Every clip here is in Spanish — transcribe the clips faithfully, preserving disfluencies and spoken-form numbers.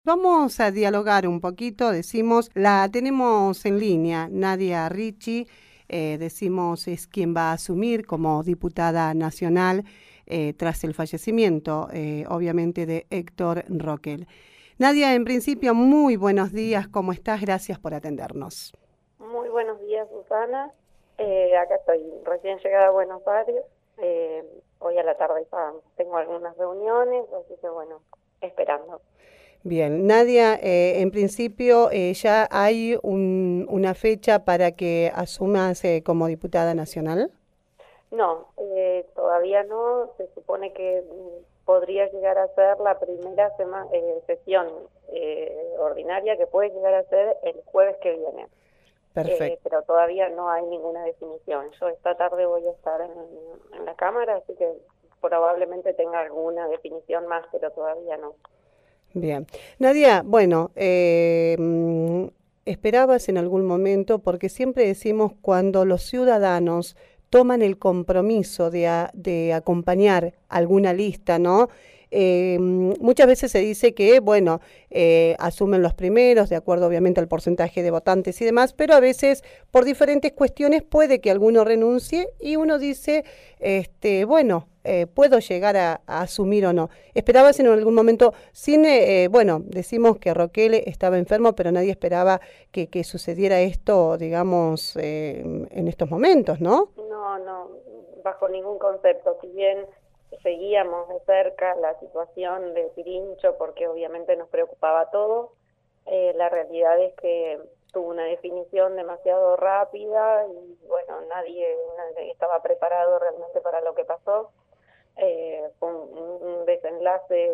Vamos a dialogar un poquito, decimos, la tenemos en línea, Nadia Ricci, eh, decimos es quien va a asumir como diputada nacional eh, tras el fallecimiento, eh, obviamente, de Héctor Roquel. Nadia, en principio, muy buenos días, ¿cómo estás? Gracias por atendernos. Muy buenos días, Susana. Eh, acá estoy recién llegada a Buenos Aires. Eh, hoy a la tarde ya tengo algunas reuniones, así que bueno, esperando. Bien, Nadia, eh, en principio eh, ya hay un- una fecha para que asumas eh, como diputada nacional. No, eh, todavía no. Se supone que mm, podría llegar a ser la primera sema- eh, sesión eh, ordinaria que puede llegar a ser el jueves que viene. Eh, Perfecto. pero todavía no hay ninguna definición. Yo esta tarde voy a estar en, en la Cámara, así que probablemente tenga alguna definición más, pero todavía no. Bien. Nadia, bueno, eh, mm, esperabas en algún momento, porque siempre decimos cuando los ciudadanos toman el compromiso de, a- de acompañar alguna lista, ¿no? Eh, mm, muchas veces se dice que, bueno, eh, asumen los primeros, de acuerdo obviamente al porcentaje de votantes y demás, pero a veces por diferentes cuestiones puede que alguno renuncie y uno dice, este, bueno, eh, puedo llegar a, a asumir o no. ¿Esperabas en algún momento, sin, eh, bueno, decimos que Roquel estaba enfermo, pero nadie esperaba que, que sucediera esto, digamos, eh, en estos momentos, ¿no? No, no, bajo ningún concepto. Si bien seguíamos de cerca la situación de Pirincho, porque obviamente nos preocupaba todo, eh, la realidad es que tuvo una definición demasiado rápida y bueno, nadie, nadie estaba preparado realmente para lo que pasó. Eh, fue un, un desenlace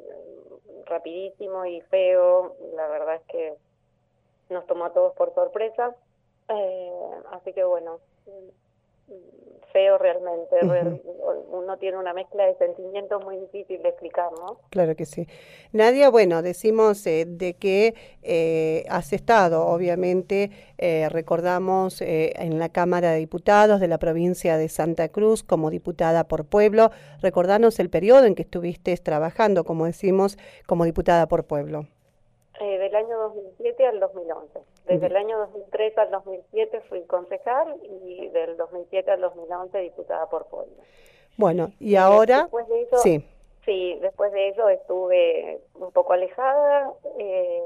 mm, rapidísimo y feo. La verdad es que nos tomó a todos por sorpresa. Eh, así que bueno, feo realmente. Ujú. Real, uno tiene una mezcla de sentimientos muy difícil de explicar, ¿no? Claro que sí. Nadia, bueno, decimos eh, de que eh, has estado, obviamente, eh, recordamos eh, en la Cámara de Diputados de la provincia de Santa Cruz como diputada por pueblo. Recordanos el periodo en que estuviste trabajando, como decimos, como diputada por pueblo. Eh, del año dos mil siete al dos mil once. Desde Bien. el año dos mil tres al dos mil siete fui concejal y del dos mil siete al dos mil once diputada por pueblo. Bueno, y Eh, ahora, después de eso, sí. sí, después de eso estuve un poco alejada. Eh,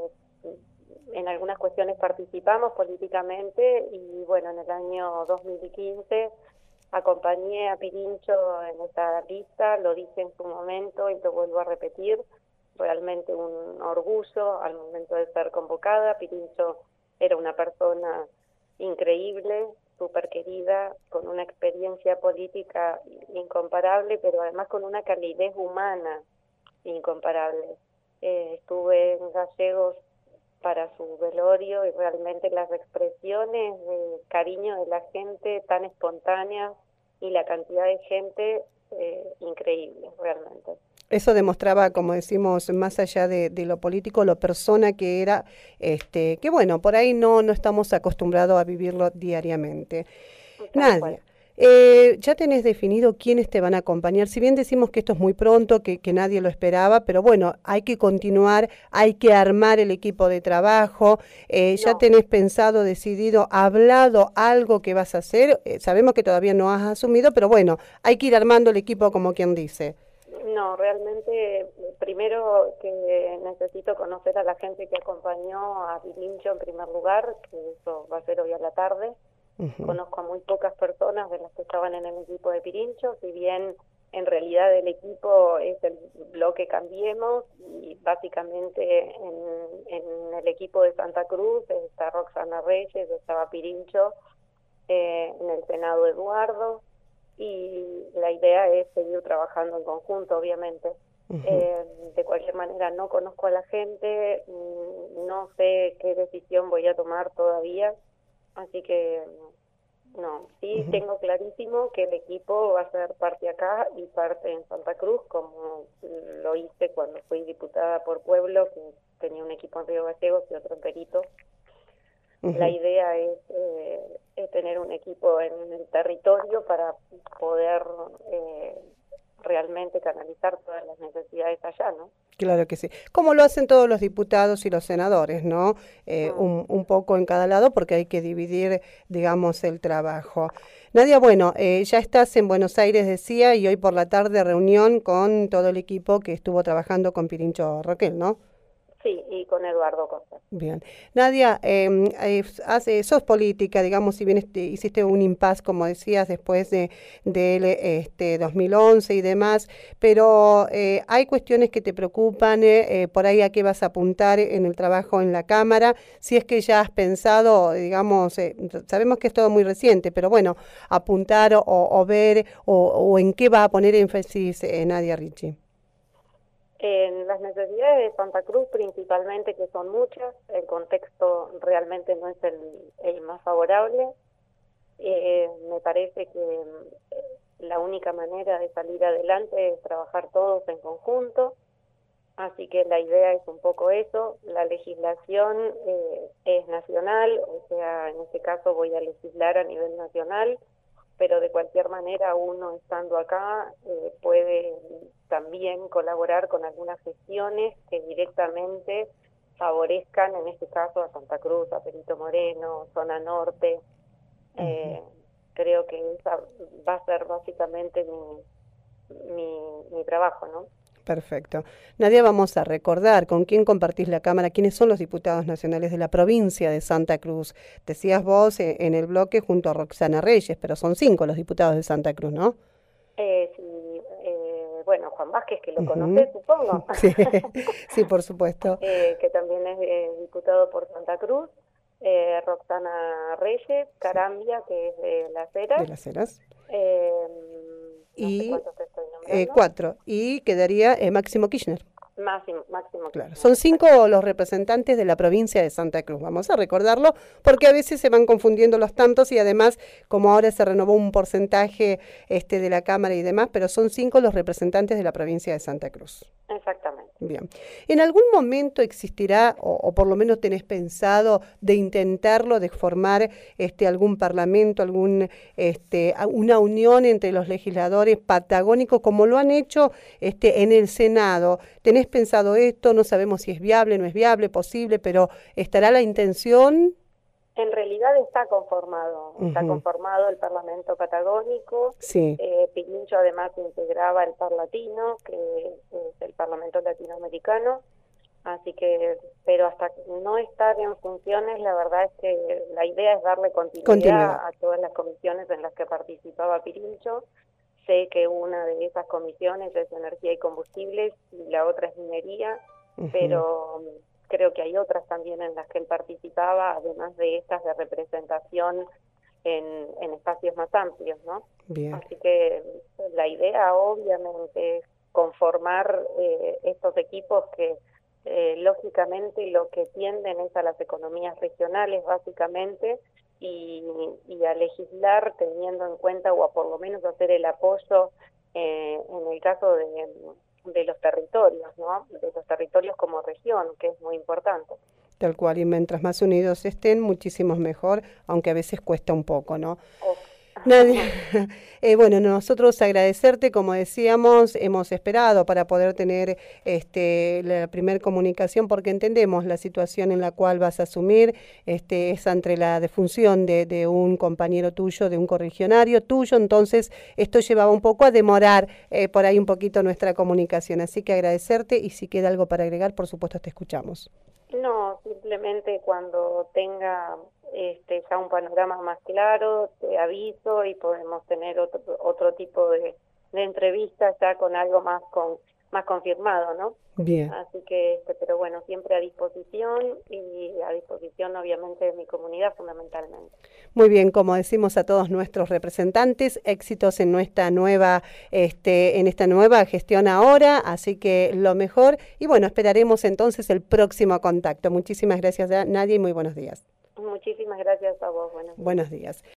en algunas cuestiones participamos políticamente y bueno, en el año dos mil quince acompañé a Pirincho en esta lista, lo dije en su momento y lo vuelvo a repetir, realmente un orgullo al momento de ser convocada. Pirincho era una persona increíble, súper querida, con una experiencia política incomparable, pero además con una calidez humana incomparable. Eh, estuve en Gallegos para su velorio y realmente las expresiones de cariño de la gente tan espontáneas y la cantidad de gente eh, increíble, realmente. Eso demostraba, como decimos, más allá de, de lo político, lo persona que era, este, que bueno, por ahí no, no estamos acostumbrados a vivirlo diariamente. Tal cual. Nadia, eh, ya tenés definido quiénes te van a acompañar. Si bien decimos que esto es muy pronto, que, que nadie lo esperaba, pero bueno, hay que continuar, hay que armar el equipo de trabajo. Eh, ya No, tenés pensado, decidido, hablado algo que vas a hacer. Eh, sabemos que todavía no has asumido, pero bueno, hay que ir armando el equipo como quien dice. no, realmente primero que necesito conocer a la gente que acompañó a Pirincho en primer lugar, que eso va a ser hoy a la tarde. Ujú. Conozco a muy pocas personas de las que estaban en el equipo de Pirincho, si bien en realidad el equipo es el bloque Cambiemos y básicamente en, en el equipo de Santa Cruz está Roxana Reyes, estaba Pirincho, eh, en el Senado Eduardo, y la idea es seguir trabajando en conjunto, obviamente. Ujú. Eh, de cualquier manera, no conozco a la gente, mm, no sé qué decisión voy a tomar todavía, así que no, sí Ujú. tengo clarísimo que el equipo va a ser parte acá y parte en Santa Cruz, como lo hice cuando fui diputada por pueblo, que tenía un equipo en Río Gallegos y otro en Perito. La Ujú. idea es, eh, es tener un equipo en el territorio para poder eh, realmente canalizar todas las necesidades allá, ¿no? Claro que sí. Como lo hacen todos los diputados y los senadores, ¿no? Eh, Mm. un, un poco en cada lado porque hay que dividir, digamos, el trabajo. Nadia, bueno, eh, ya estás en Buenos Aires, decía, y hoy por la tarde reunión con todo el equipo que estuvo trabajando con Pirincho Roquel, ¿no? Sí, y con Eduardo Costa. Bien. Nadia, eh, eh, hace, sos política, digamos, si bien este, hiciste un impasse, como decías, después de del este, dos mil once y demás, pero eh, hay cuestiones que te preocupan, eh, eh, por ahí a qué vas a apuntar en el trabajo en la Cámara, si es que ya has pensado, digamos, eh, sabemos que es todo muy reciente, pero bueno, apuntar o, o ver o, o en qué va a poner énfasis eh, Nadia Ricci. En las necesidades de Santa Cruz principalmente, que son muchas, el contexto realmente no es el, el más favorable. Eh, me parece que la única manera de salir adelante es trabajar todos en conjunto, así que la idea es un poco eso. La legislación eh, es nacional, o sea, en este caso voy a legislar a nivel nacional, pero de cualquier manera uno estando acá eh, puede también colaborar con algunas gestiones que directamente favorezcan, en este caso, a Santa Cruz, a Perito Moreno, zona norte. Eh, uh-huh. Creo que esa va a ser básicamente mi, mi, mi trabajo, ¿no? Perfecto. Nadia, vamos a recordar con quién compartís la Cámara, quiénes son los diputados nacionales de la provincia de Santa Cruz. Decías vos eh, en el bloque junto a Roxana Reyes, pero son cinco los diputados de Santa Cruz, ¿no? Eh, sí, eh, bueno, Juan Vázquez, que lo uh-huh. conocés, supongo. Sí, sí, por supuesto. eh, que también es eh, diputado por Santa Cruz. Eh, Roxana Reyes, Carambia, que es de Las Heras. De Las Heras. Eh, no y sé cuántos te estoy nombrando. Eh, cuatro. Y quedaría eh, Máximo Kirchner. Máximo, Máximo Claro. Kirchner. Son cinco los representantes de la provincia de Santa Cruz. Vamos a recordarlo porque a veces se van confundiendo los tantos y además, como ahora se renovó un porcentaje este, de la Cámara y demás, pero son cinco los representantes de la provincia de Santa Cruz. Exactamente. Bien. ¿En algún momento existirá, o, o por lo menos tenés pensado, de intentarlo, de formar este, algún parlamento, algún, este, una unión entre los legisladores patagónicos, como lo han hecho este, en el Senado? ¿Tenés pensado esto? No sabemos si es viable, no es viable, posible, pero ¿estará la intención? En realidad está conformado, uh-huh. está conformado el Parlamento Patagónico. Sí. Eh, Pirincho además integraba el Parlatino, que es el Parlamento Latinoamericano. Así que, pero hasta no estar en funciones, la verdad es que la idea es darle continuidad, continuidad. a todas las comisiones en las que participaba Pirincho. Sé que una de esas comisiones es energía y combustibles y la otra es minería, uh-huh. pero creo que hay otras también en las que él participaba, además de estas de representación en, en espacios más amplios, ¿no? Bien. Así que la idea obviamente es conformar eh, estos equipos que eh, lógicamente lo que tienden es a las economías regionales básicamente y, y a legislar teniendo en cuenta o a por lo menos hacer el apoyo eh, en el caso de... de los territorios, ¿no? De los territorios como región, que es muy importante. Tal cual, y mientras más unidos estén, muchísimos mejor, aunque a veces cuesta un poco, ¿no? Oh. Nadia, eh, bueno, nosotros agradecerte, como decíamos, hemos esperado para poder tener este, la primer comunicación, porque entendemos la situación en la cual vas a asumir, este, es entre la defunción de, de un compañero tuyo, de un corregionario tuyo, entonces esto llevaba un poco a demorar eh, por ahí un poquito nuestra comunicación, así que agradecerte y si queda algo para agregar, por supuesto te escuchamos. No, simplemente cuando tenga este, ya un panorama más claro, te aviso y podemos tener otro, otro tipo de, de entrevistas ya con algo más con más confirmado, ¿no? Bien. Así que, este, pero bueno, siempre a disposición y a disposición obviamente de mi comunidad fundamentalmente. Muy bien, como decimos a todos nuestros representantes, éxitos en nuestra nueva, este, en esta nueva gestión ahora, así que lo mejor y bueno, esperaremos entonces el próximo contacto. Muchísimas gracias, Nadia, y muy buenos días. Muchísimas gracias a vos. Buenos días. Buenos días.